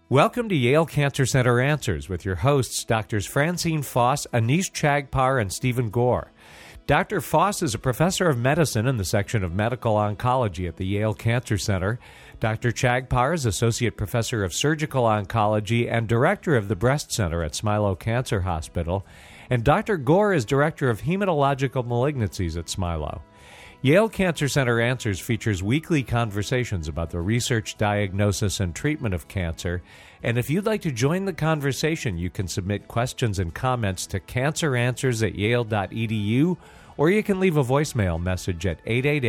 Welcome to Yale Cancer Center Answers with your hosts, Drs. Francine Foss, Anish Chagpar, and Stephen Gore. Dr. Foss is a professor of medicine in the section of medical oncology at the Yale Cancer Center. Dr. Chagpar is associate professor of surgical oncology and director of the breast center at Smilow Cancer Hospital. And Dr. Gore is director of hematological malignancies at Smilow. Yale Cancer Center Answers features weekly conversations about the research, diagnosis, and treatment of cancer. And if you'd like to join the conversation, you can submit questions and comments to canceranswers@yale.edu, or you can leave a voicemail message at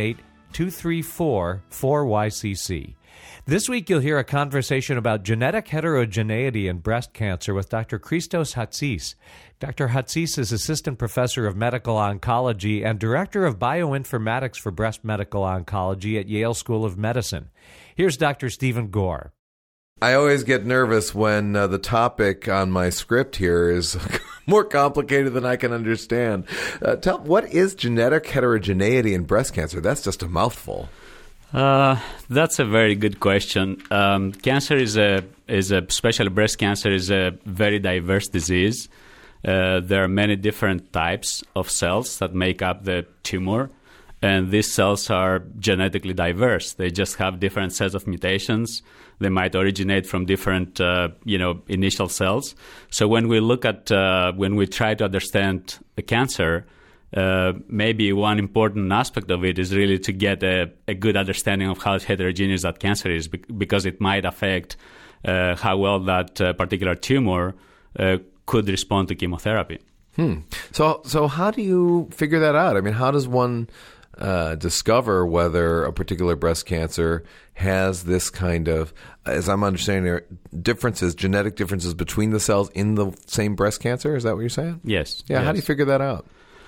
888-234-4YCC. This week, you'll hear a conversation about genetic heterogeneity in breast cancer with Dr. Christos Hatzis. Dr. Hatzis is assistant professor of medical oncology and director of bioinformatics for breast medical oncology at Yale School of Medicine. Here's Dr. Stephen Gore. I always get nervous when the topic on my script here is more complicated than I can understand. What is genetic heterogeneity in breast cancer? That's just a mouthful. That's a very good question. Cancer especially breast cancer, is a very diverse disease. There are many different types of cells that make up the tumor, and these cells are genetically diverse. They just have different sets of mutations. They might originate from different, initial cells. So when we look at, when we try to understand the cancer, maybe one important aspect of it is really to get a good understanding of how heterogeneous that cancer is, because it might affect how well that particular tumor could respond to chemotherapy. So how do you figure that out? I mean, how does one discover whether a particular breast cancer has this kind of, as I'm understanding, genetic differences between the cells in the same breast cancer? Is that what you're saying? Yes. Yeah. Yes. How do you figure that out?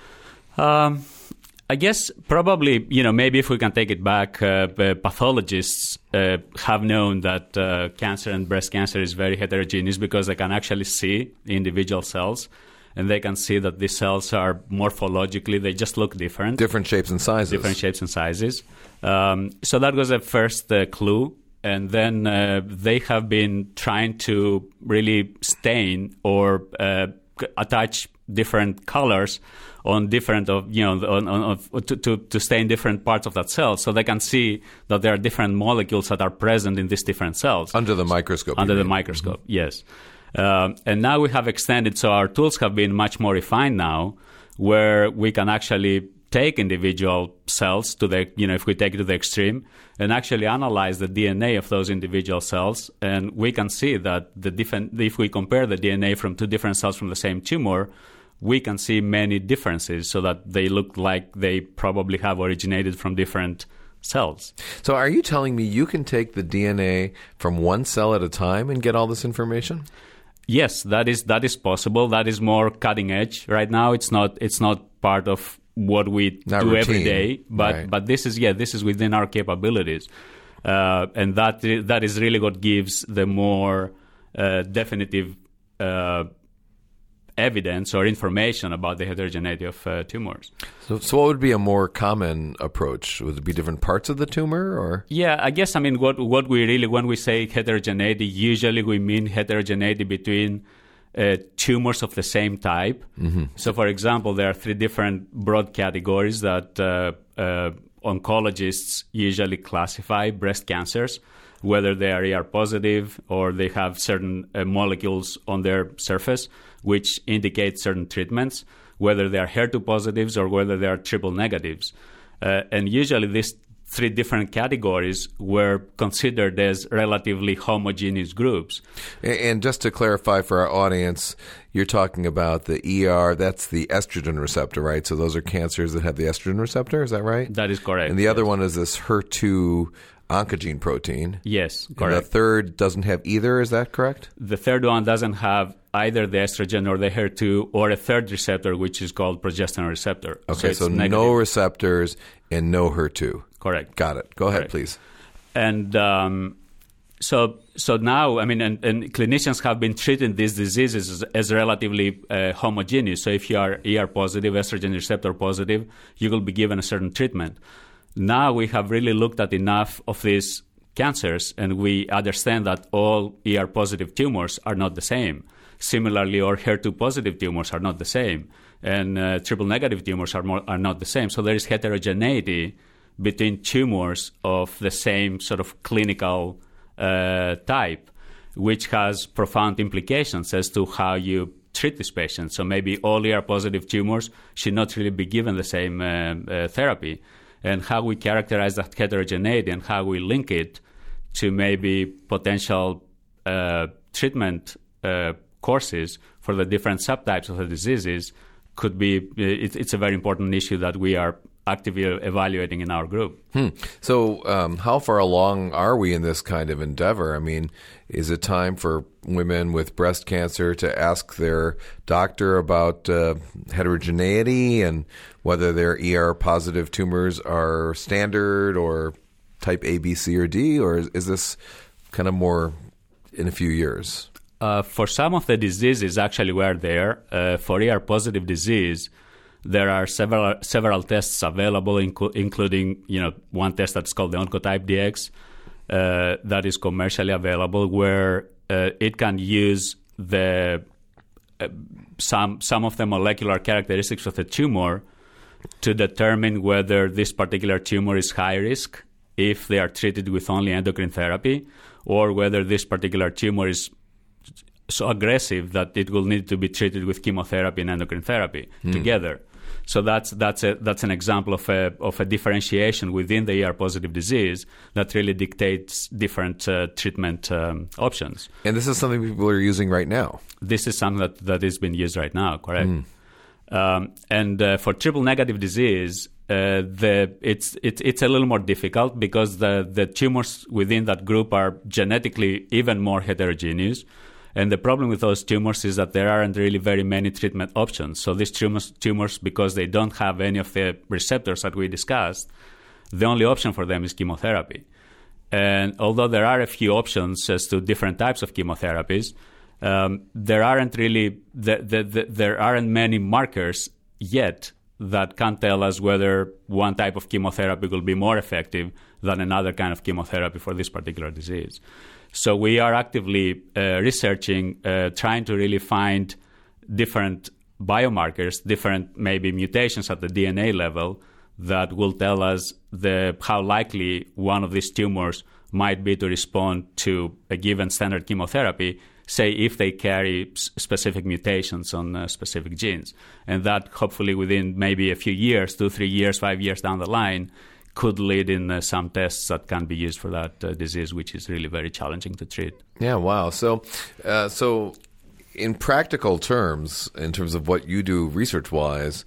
I guess probably, maybe if we can take it back, pathologists have known that cancer and breast cancer is very heterogeneous because they can actually see individual cells, and they can see that these cells are morphologically, they just look different. Different shapes and sizes. So that was a first clue. And then they have been trying to really stain or attach different colors on different to stain different parts of that cell, so they can see that there are different molecules that are present in these different cells under the microscope. Microscope, yes. And now we have extended, so our tools have been much more refined now, where we can actually take individual cells to the, if we take it to the extreme, and actually analyze the DNA of those individual cells, and we can see that if we compare the DNA from two different cells from the same tumor, we can see many differences, so that they look like they probably have originated from different cells. So are you telling me you can take the DNA from one cell at a time and get all this information? Yes, that is possible. That is more cutting edge. Right now, it's not part of what we do every day, but this is within our capabilities, and that is really what gives the more definitive evidence or information about the heterogeneity of tumors. So what would be a more common approach? Would it be different parts of the tumor, or? Yeah, I guess, what we really, when we say heterogeneity, usually we mean heterogeneity between tumors of the same type. Mm-hmm. So, for example, there are three different broad categories that oncologists usually classify breast cancers, whether they are ER positive or they have certain molecules on their surface which indicate certain treatments, whether they are HER2 positives or whether they are triple negatives. And usually these three different categories were considered as relatively homogeneous groups. And just to clarify for our audience, you're talking about the ER, that's the estrogen receptor, right? So those are cancers that have the estrogen receptor, is that right? That is correct. And the other one is this HER2 oncogene protein. Yes, correct. And the third doesn't have either, is that correct? The third one doesn't have either the estrogen or the HER2 or a third receptor, which is called progesterone receptor. Okay, so no receptors and no HER2. Correct. Got it. Go ahead, please. And so now, and clinicians have been treating these diseases as relatively homogeneous. So if you are ER positive, estrogen receptor positive, you will be given a certain treatment. Now we have really looked at enough of these cancers, and we understand that all ER-positive tumors are not the same. Similarly, all HER2-positive tumors are not the same, and triple-negative tumors are not the same. So there is heterogeneity between tumors of the same sort of clinical type, which has profound implications as to how you treat these patients. So maybe all ER-positive tumors should not really be given the same therapy. And how we characterize that heterogeneity and how we link it to maybe potential treatment courses for the different subtypes of the diseases could be, it's a very important issue that we are actively evaluating in our group. So how far along are we in this kind of endeavor? I mean, is it time for women with breast cancer to ask their doctor about heterogeneity and whether their ER-positive tumors are standard or type A, B, C, or D? Or is this kind of more in a few years? For some of the diseases, actually, we're there. For ER-positive disease, there are several tests available, including one test that's called the Oncotype DX that is commercially available, where it can use some of the molecular characteristics of the tumor to determine whether this particular tumor is high risk if they are treated with only endocrine therapy, or whether this particular tumor is so aggressive that it will need to be treated with chemotherapy and endocrine therapy together. So that's an example of a differentiation within the ER-positive disease that really dictates different treatment options. And this is something people are using right now? This is something that is being used right now, correct. And for triple-negative disease, it's a little more difficult because the tumors within that group are genetically even more heterogeneous. And the problem with those tumors is that there aren't really very many treatment options. So these tumors, because they don't have any of the receptors that we discussed, the only option for them is chemotherapy. And although there are a few options as to different types of chemotherapies, there aren't many markers yet that can tell us whether one type of chemotherapy will be more effective than another kind of chemotherapy for this particular disease. So we are actively researching, trying to really find different biomarkers, different maybe mutations at the DNA level that will tell us how likely one of these tumors might be to respond to a given standard chemotherapy, say if they carry specific mutations on specific genes. And that hopefully within maybe a few years, 2, 3 years, 5 years down the line, could lead in some tests that can be used for that disease, which is really very challenging to treat. Yeah, wow. So in practical terms, in terms of what you do research-wise,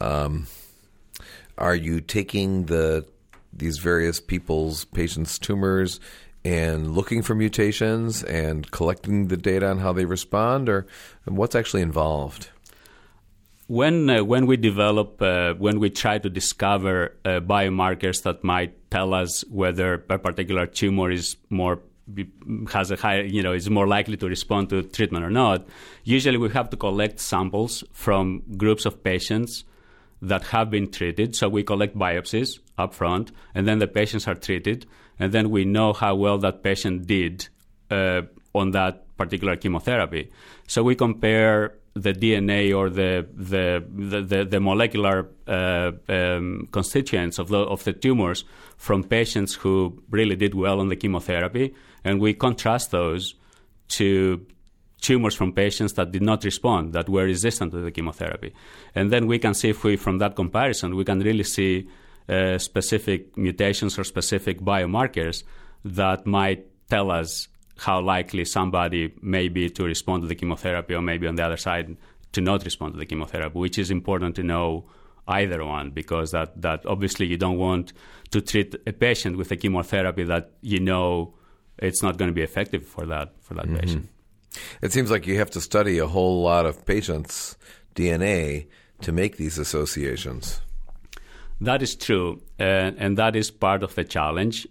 are you taking these various patients' tumors and looking for mutations and collecting the data on how they respond, or what's actually involved? When we try to discover biomarkers that might tell us whether a particular tumor is has a higher, is more likely to respond to treatment or not, usually we have to collect samples from groups of patients that have been treated. So we collect biopsies up front, and then the patients are treated, and then we know how well that patient did on that particular chemotherapy. So we compare the DNA or the molecular constituents of the tumors from patients who really did well on the chemotherapy, and we contrast those to tumors from patients that did not respond, that were resistant to the chemotherapy. And then we can see if from that comparison, we can really see specific mutations or specific biomarkers that might tell us how likely somebody may be to respond to the chemotherapy, or maybe on the other side to not respond to the chemotherapy, which is important to know either one, because that obviously you don't want to treat a patient with a chemotherapy that it's not going to be effective for that patient. It seems like you have to study a whole lot of patients' DNA to make these associations. That is true, and that is part of the challenge.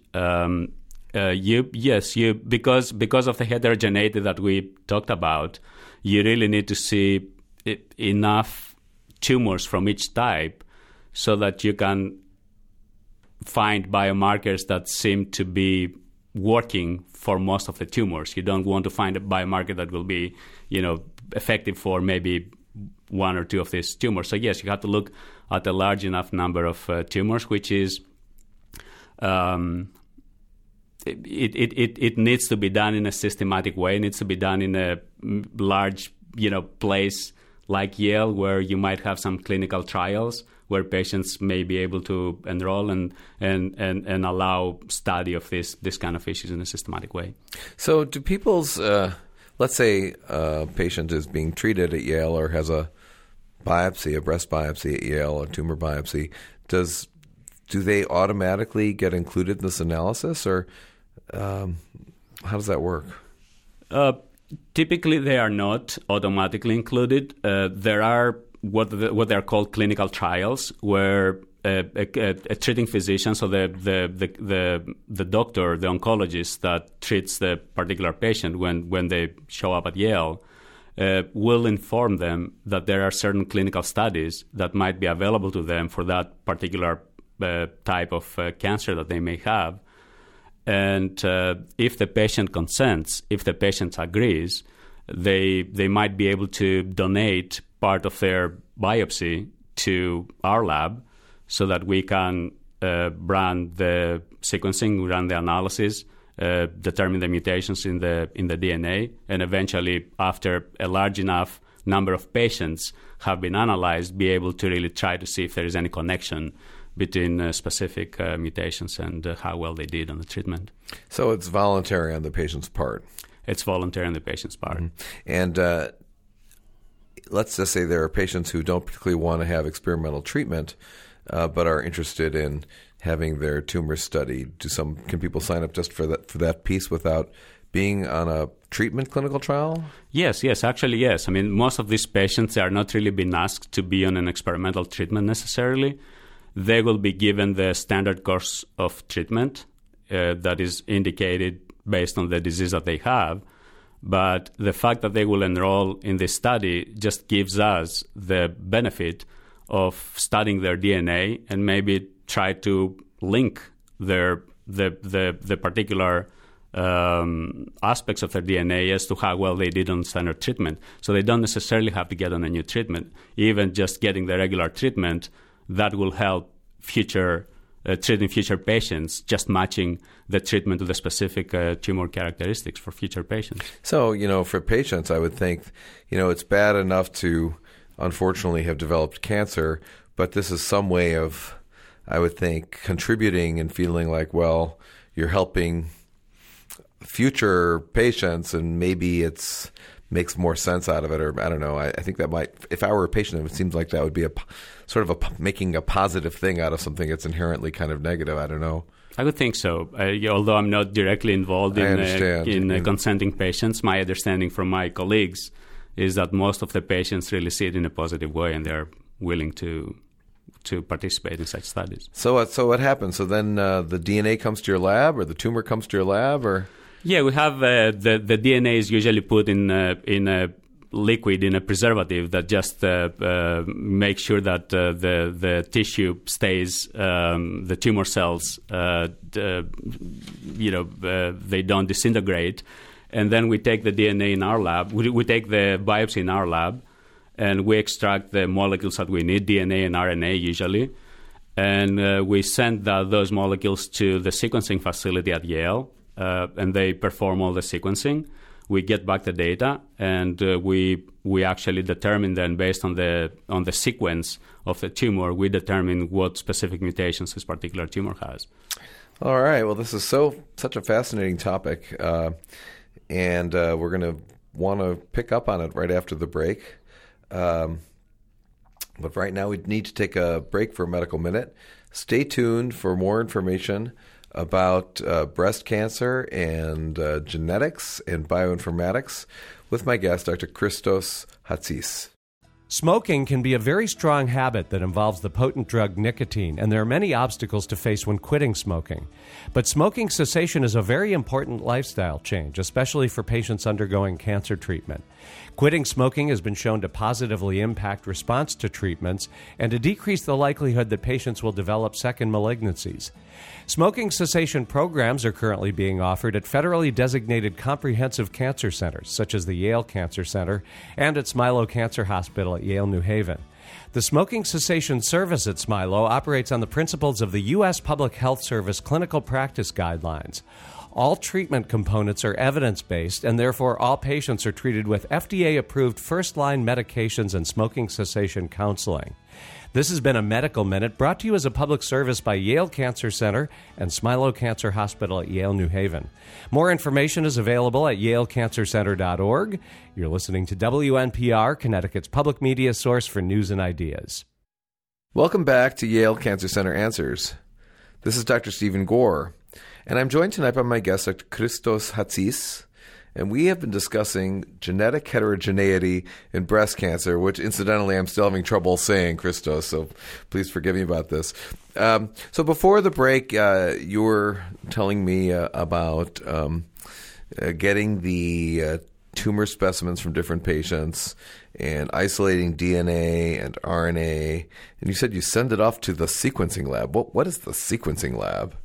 Because of the heterogeneity that we talked about, you really need to see enough tumors from each type so that you can find biomarkers that seem to be working for most of the tumors. You don't want to find a biomarker that will be, effective for maybe one or two of these tumors. So yes, you have to look at a large enough number of tumors, which is it needs to be done in a systematic way. It needs to be done in a large, place like Yale, where you might have some clinical trials where patients may be able to enroll and allow study of this kind of issues in a systematic way. So do people's, let's say a patient is being treated at Yale or has a biopsy, a breast biopsy at Yale, a tumor biopsy, do they automatically get included in this analysis, or how does that work? Typically, they are not automatically included. There are what they are called clinical trials, where a treating physician, so the doctor, the oncologist that treats the particular patient when they show up at Yale, will inform them that there are certain clinical studies that might be available to them for that particular type of cancer that they may have. And if the patient consents, if the patient agrees, they might be able to donate part of their biopsy to our lab so that we can run the sequencing, run the analysis, determine the mutations in the DNA, and eventually, after a large enough number of patients have been analyzed, be able to really try to see if there is any connection between specific mutations and how well they did on the treatment. So it's voluntary on the patient's part. It's voluntary on the patient's part. Mm-hmm. And let's just say there are patients who don't particularly want to have experimental treatment, but are interested in having their tumors studied. Can people sign up just for that piece without being on a treatment clinical trial? Yes. Actually, yes. I mean, most of these patients are not really being asked to be on an experimental treatment necessarily. They will be given the standard course of treatment that is indicated based on the disease that they have. But the fact that they will enroll in this study just gives us the benefit of studying their DNA and maybe try to link the particular aspects of their DNA as to how well they did on standard treatment. So they don't necessarily have to get on a new treatment. Even just getting the regular treatment, that will help treating future patients, just matching the treatment to the specific tumor characteristics for future patients. So, for patients, I would think, it's bad enough to unfortunately have developed cancer, but this is some way of, I would think, contributing and feeling like, well, you're helping future patients, and maybe it's makes more sense out of it, or I don't know. I think that might, if I were a patient, it seems like that would be making a positive thing out of something that's inherently kind of negative. I don't know. I would think so. Although I'm not directly involved in consenting patients, my understanding from my colleagues is that most of the patients really see it in a positive way, and they're willing to participate in such studies. So what happens? So then the DNA comes to your lab, or the tumor comes to your lab, or? Yeah, we have the DNA is usually put in a liquid, in a preservative that just makes sure that the tissue stays, the tumor cells, they don't disintegrate. And then we take the DNA in our lab, we take the biopsy in our lab, and we extract the molecules that we need, DNA and RNA usually. And we send those molecules to the sequencing facility at Yale, and they perform all the sequencing. We get back the data, and we actually determine then, based on the sequence of the tumor, we determine what specific mutations this particular tumor has. All right. Well, this is such a fascinating topic, and we're going to want to pick up on it right after the break. But right now we need to take a break for a medical minute. Stay tuned for more information about breast cancer and genetics and bioinformatics with my guest, Dr. Christos Hatzis. Smoking can be a very strong habit that involves the potent drug nicotine, and there are many obstacles to face when quitting smoking. But smoking cessation is a very important lifestyle change, especially for patients undergoing cancer treatment. Quitting smoking has been shown to positively impact response to treatments and to decrease the likelihood that patients will develop second malignancies. Smoking cessation programs are currently being offered at federally designated comprehensive cancer centers, such as the Yale Cancer Center and at Smilow Cancer Hospital at Yale New Haven. The smoking cessation service at Smilow operates on the principles of the U.S. Public Health Service Clinical Practice Guidelines. All treatment components are evidence-based, and therefore all patients are treated with FDA-approved first-line medications and smoking cessation counseling. This has been a Medical Minute brought to you as a public service by Yale Cancer Center and Smilow Cancer Hospital at Yale New Haven. More information is available at yalecancercenter.org. You're listening to WNPR, Connecticut's public media source for news and ideas. Welcome back to Yale Cancer Center Answers. This is Dr. Stephen Gore, and I'm joined tonight by my guest, Dr. Christos Hatzis, and we have been discussing genetic heterogeneity in breast cancer, which incidentally I'm still having trouble saying, Christos, so please forgive me about this. So before the break, you were telling me about getting the tumor specimens from different patients and isolating DNA and RNA, and you said you send it off to the sequencing lab. What is the sequencing lab?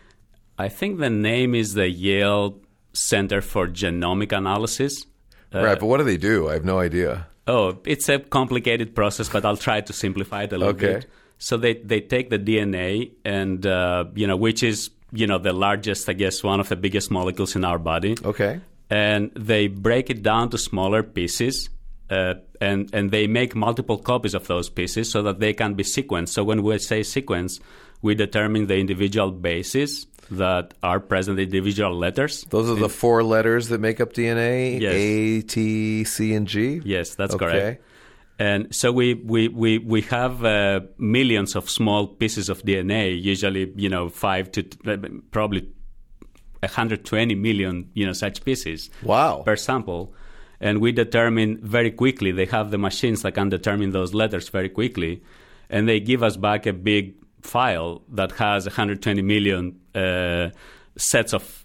I think the name is the Yale Center for Genomic Analysis. Right, but what do they do? I have no idea. Oh, it's a complicated process, but I'll try to simplify it a little bit. So they take the DNA and, which is, the largest, I guess, one of the biggest molecules in our body. Okay. And they break it down to smaller pieces, and they make multiple copies of those pieces so that they can be sequenced. So when we say sequence, we determine the individual bases that are present in individual letters. Those are the four letters that make up DNA? Yes. A, T, C, and G? Yes, that's correct. And so we have millions of small pieces of DNA, usually, 5 to probably 120 million, such pieces. Wow. Per sample. And we determine very quickly, they have the machines that can determine those letters very quickly, and they give us back a big file that has 120 million sets of,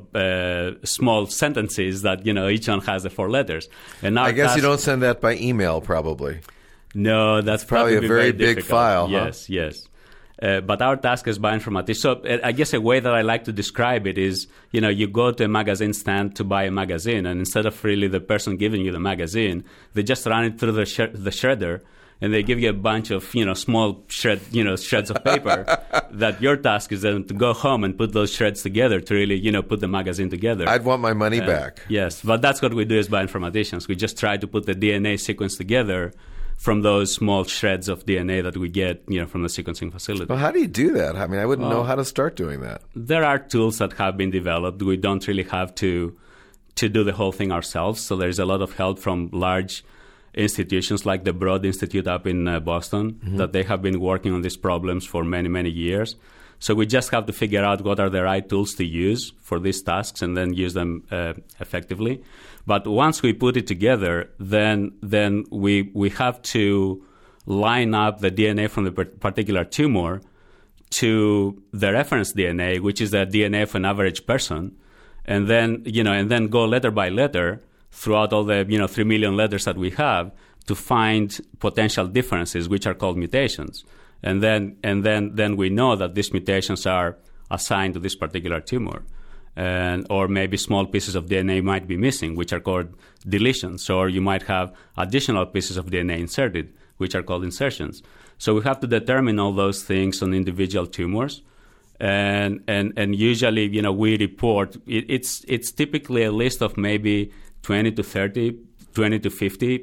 small sentences that, each one has the four letters. And I guess you don't send that by email, probably. No, that's probably a very big difficult. file. Yes, huh? Yes. But our task as bioinformatics, so I guess a way that I like to describe it is, you go to a magazine stand to buy a magazine, and instead of really the person giving you the magazine, they just run it through the shredder, and they give you a bunch of, small shreds of paper that your task is then to go home and put those shreds together to really, put the magazine together. I'd want my money back. Yes, but that's what we do as bioinformaticians. We just try to put the DNA sequence together from those small shreds of DNA that we get, from the sequencing facility. Well, how do you do that? I mean, I wouldn't know how to start doing that. There are tools that have been developed. We don't really have to do the whole thing ourselves. So there's a lot of help from large institutions like the Broad Institute up in Boston, that they have been working on these problems for many, many years. So we just have to figure out what are the right tools to use for these tasks and then use them effectively. But once we put it together, then we have to line up the DNA from the particular tumor to the reference DNA, which is the DNA of an average person, and then go letter by letter throughout all the 3 million letters that we have to find potential differences, which are called mutations. And then we know that these mutations are assigned to this particular tumor. Or maybe small pieces of DNA might be missing, which are called deletions. Or you might have additional pieces of DNA inserted, which are called insertions. So we have to determine all those things on individual tumors. And usually, we report, it's typically a list of maybe 20 to 30, 20 to 50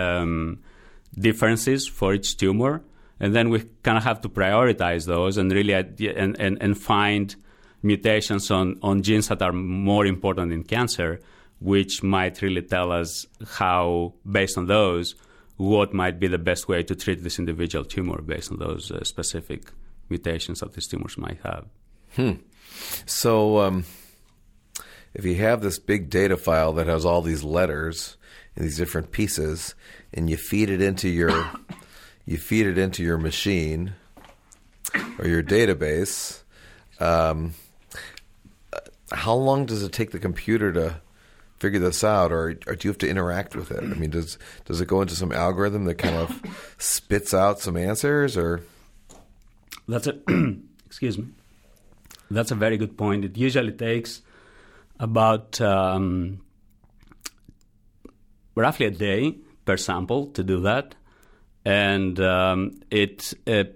differences for each tumor. And then we kind of have to prioritize those and really and find mutations on genes that are more important in cancer, which might really tell us how, based on those, what might be the best way to treat this individual tumor based on those specific mutations that these tumors might have. So if you have this big data file that has all these letters and these different pieces, and you feed it into your machine or your database, how long does it take the computer to figure this out, or do you have to interact with it? I mean, does it go into some algorithm that kind of spits out some answers, or? Excuse me. That's a very good point. It usually takes about roughly a day per sample to do that, and it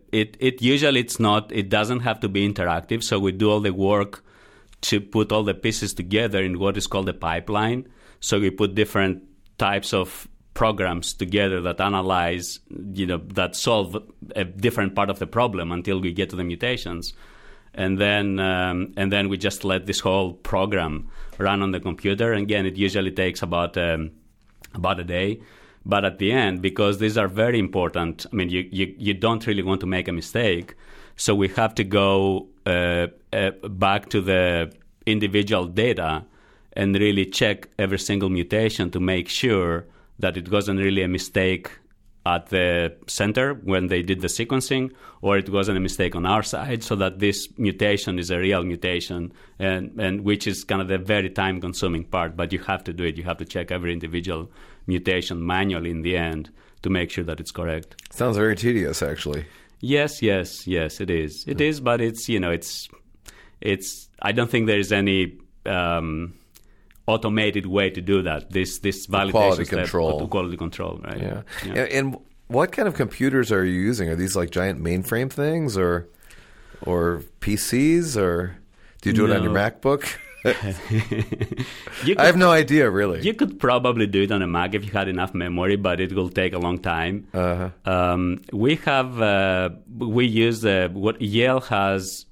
doesn't have to be interactive. So we do all the work to put all the pieces together in what is called a pipeline. So we put different types of programs together that analyze, that solve a different part of the problem until we get to the mutations. And then we just let this whole program run on the computer. And again, it usually takes about a day. But at the end, because these are very important, I mean, you don't really want to make a mistake. So we have to go back to the individual data and really check every single mutation to make sure that it wasn't really a mistake at the center when they did the sequencing, or it wasn't a mistake on our side, so that this mutation is a real mutation, and which is kind of the very time-consuming part. But you have to do it. You have to check every individual mutation manually in the end to make sure that it's correct. Sounds very tedious, actually. Yes, it is. It is, but it's I don't think there is any automated way to do that. This validation quality step, control. Quality control, right? Yeah. And what kind of computers are you using? Are these like giant mainframe things, or PCs, or do you do it on your MacBook? I have no idea, really. You could probably do it on a Mac if you had enough memory, but it will take a long time. We use what Yale has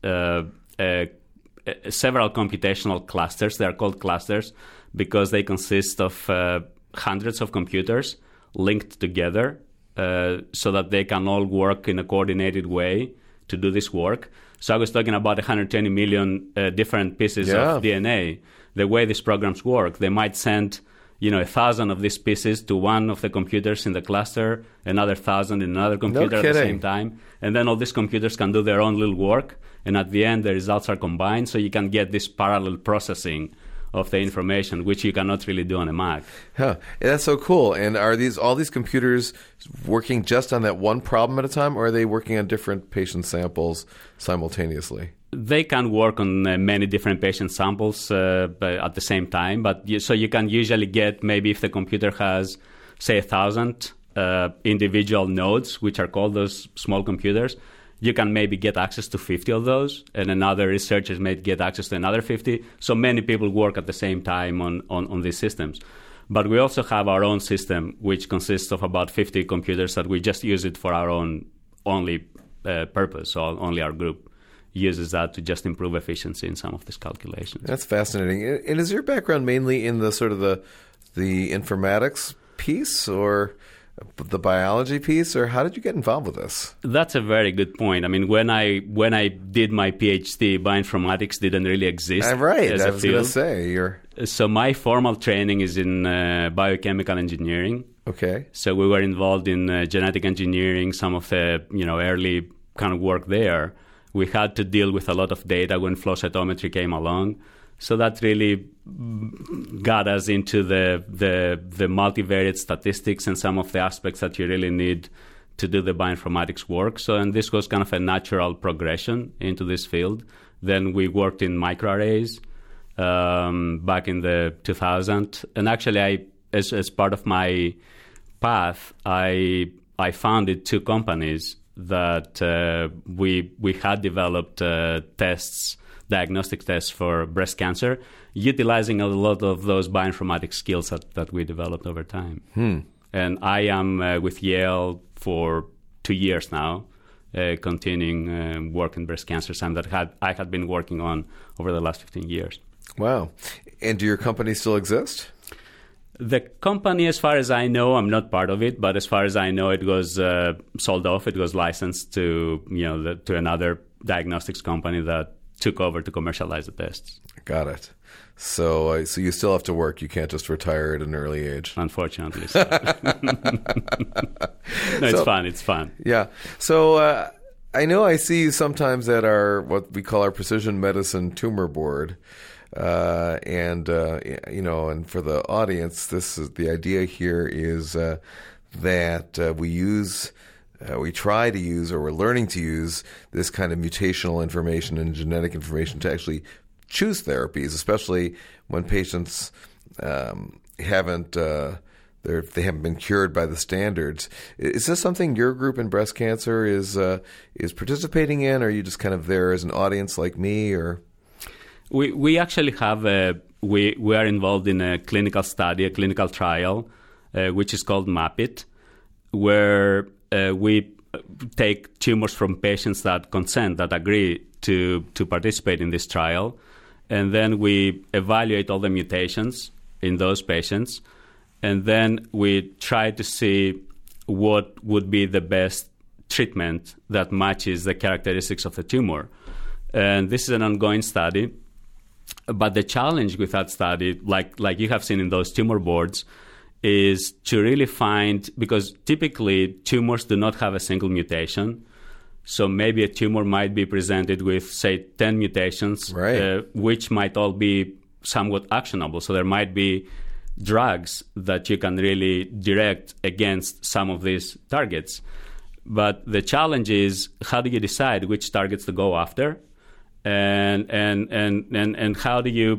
several computational clusters. They are called clusters because they consist of hundreds of computers linked together so that they can all work in a coordinated way to do this work. So I was talking about 120 million different pieces of DNA. The way these programs work, they might send 1,000 of these pieces to one of the computers in the cluster, another 1,000 in another computer at the same time. And then all these computers can do their own little work. And at the end, the results are combined. So you can get this parallel processing of the information, which you cannot really do on a Mac. Huh. Yeah, that's so cool. And are all these computers working just on that one problem at a time, or are they working on different patient samples simultaneously? They can work on many different patient samples at the same time. So you can usually get, maybe if the computer has, say, 1,000 individual nodes, which are called those small computers, you can maybe get access to 50 of those, and another researcher may get access to another 50. So many people work at the same time on these systems. But we also have our own system, which consists of about 50 computers that we just use it for our own only purpose. So only our group uses that to just improve efficiency in some of these calculations. That's fascinating. And is your background mainly in the sort of the informatics piece, or the biology piece, or how did you get involved with this? That's a very good point. I mean, when I did my PhD, bioinformatics didn't really exist. Right. As I a was going to field. say So my formal training is in biochemical engineering. Okay. So we were involved in genetic engineering, some of the early kind of work there. We had to deal with a lot of data when flow cytometry came along. So that really got us into the multivariate statistics and some of the aspects that you really need to do the bioinformatics work. So, and this was kind of a natural progression into this field. Then we worked in microarrays back in the 2000s. And actually, as part of my path, I founded two companies that we had developed diagnostic tests for breast cancer, utilizing a lot of those bioinformatics skills that we developed over time. And I am with Yale for 2 years now, continuing work in breast cancer, something that I had been working on over the last 15 years. Wow. And do your company still exist? The company, as far as I know, I'm not part of it, but as far as I know, it was sold off. It was licensed to to another diagnostics company that took over to commercialize the tests. Got it. So you still have to work. You can't just retire at an early age. Unfortunately. So. No, it's fun. It's fun. Yeah. So I know I see you sometimes at what we call our precision medicine tumor board. And for the audience, the idea here is that we try to use, or we're learning to use, this kind of mutational information and genetic information to actually choose therapies, especially when patients haven't been cured by the standards. Is this something your group in breast cancer is participating in? Or are you just kind of there as an audience like me, or? We actually have we are involved in a clinical study, a clinical trial, which is called MAPIT, where we take tumors from patients that consent, that agree to participate in this trial, and then we evaluate all the mutations in those patients, and then we try to see what would be the best treatment that matches the characteristics of the tumor. And this is an ongoing study. But the challenge with that study, like you have seen in those tumor boards, is to really find, because typically tumors do not have a single mutation. So maybe a tumor might be presented with, say, 10 mutations, right, which might all be somewhat actionable. So there might be drugs that you can really direct against some of these targets. But the challenge is, how do you decide which targets to go after? And how do you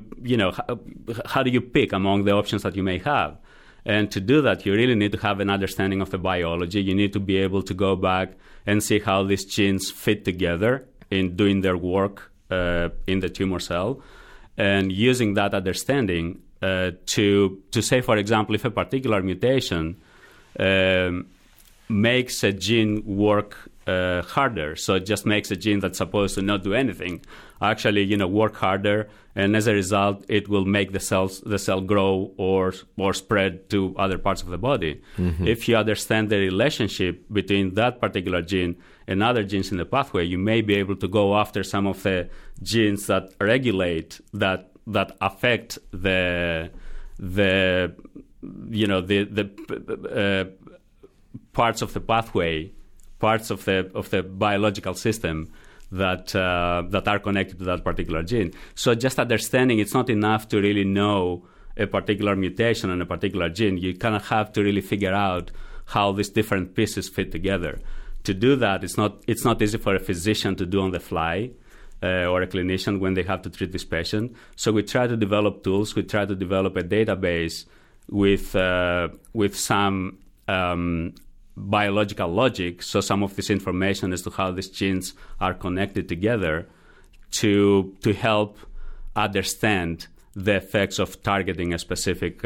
pick among the options that you may have? And to do that, you really need to have an understanding of the biology. You need to be able to go back and see how these genes fit together in doing their work in the tumor cell, and using that understanding to say, for example, if a particular mutation makes a gene work harder, so it just makes a gene that's supposed to not do anything actually work harder, and as a result it will make the cell grow or spread to other parts of the body. Mm-hmm. If you understand the relationship between that particular gene and other genes in the pathway, you may be able to go after some of the genes that regulate, that affect the parts of the pathway, parts of the biological system that are connected to that particular gene. So just understanding, it's not enough to really know a particular mutation in a particular gene. You kind of have to really figure out how these different pieces fit together. To do that, it's not easy for a physician to do on the fly, or a clinician when they have to treat this patient. So we try to develop tools. We try to develop a database with some biological logic, so some of this information as to how these genes are connected together to help understand the effects of targeting a specific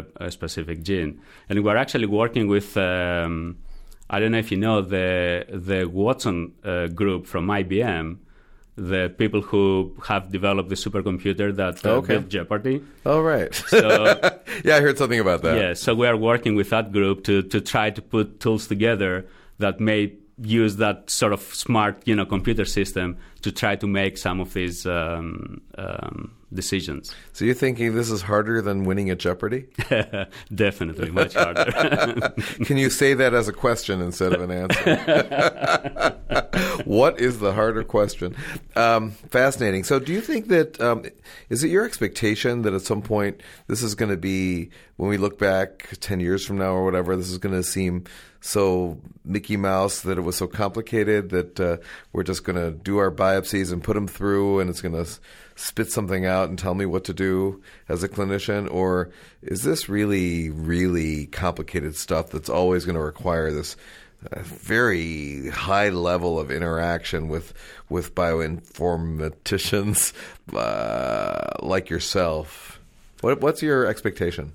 gene. And we're actually working with, I don't know if you know, the Watson group from IBM, the people who have developed the supercomputer that built Jeopardy. Oh, right. So, yeah, I heard something about that. Yeah, so we are working with that group to try to put tools together that may use that sort of smart, computer system to try to make some of these decisions. So you're thinking this is harder than winning at Jeopardy? Definitely, much harder. Can you say that as a question instead of an answer? What is the harder question? Fascinating. So do you think that, is it your expectation that at some point this is going to be, when we look back 10 years from now or whatever, this is going to seem so Mickey Mouse, that it was so complicated that we're just going to do our biopsies and put them through and it's going to spit something out and tell me what to do as a clinician? Or is this really, really complicated stuff that's always going to require this very high level of interaction with bioinformaticians like yourself? What's your expectation?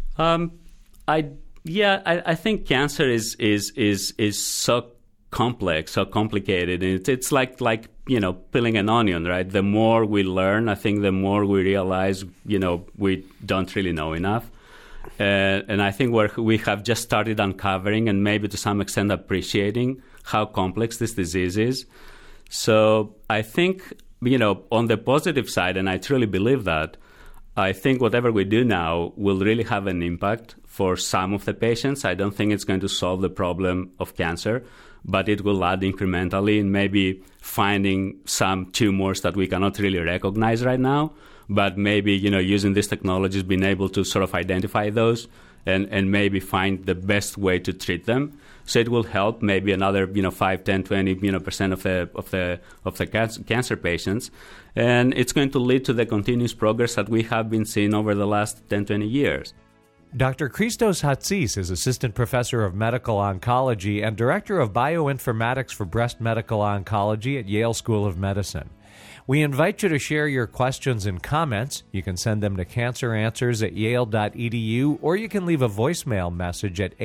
I think cancer is so complex, so complicated, and it's like peeling an onion, right? The more we learn, I think the more we realize we don't really know enough, and I think we have just started uncovering and maybe to some extent appreciating how complex this disease is. So I think on the positive side, and I truly believe that, I think whatever we do now will really have an impact for some of the patients. I don't think it's going to solve the problem of cancer, but it will add incrementally in maybe finding some tumors that we cannot really recognize right now. But maybe, using these technologies, being able to sort of identify those and maybe find the best way to treat them. So it will help maybe another, 5, 10, 20%, of the cancer patients. And it's going to lead to the continuous progress that we have been seeing over the last 10, 20 years. Dr. Christos Hatzis is Assistant Professor of Medical Oncology and Director of Bioinformatics for Breast Medical Oncology at Yale School of Medicine. We invite you to share your questions and comments. You can send them to canceranswers@yale.edu, or you can leave a voicemail message at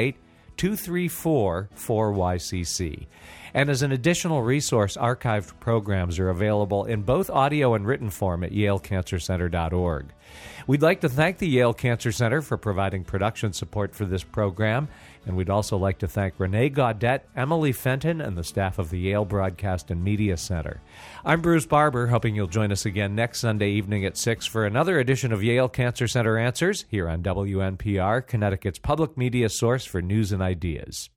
888-234-4YCC. And as an additional resource, archived programs are available in both audio and written form at yalecancercenter.org. We'd like to thank the Yale Cancer Center for providing production support for this program, and we'd also like to thank Renee Gaudette, Emily Fenton, and the staff of the Yale Broadcast and Media Center. I'm Bruce Barber, hoping you'll join us again next Sunday evening at 6 for another edition of Yale Cancer Center Answers here on WNPR, Connecticut's public media source for news and ideas.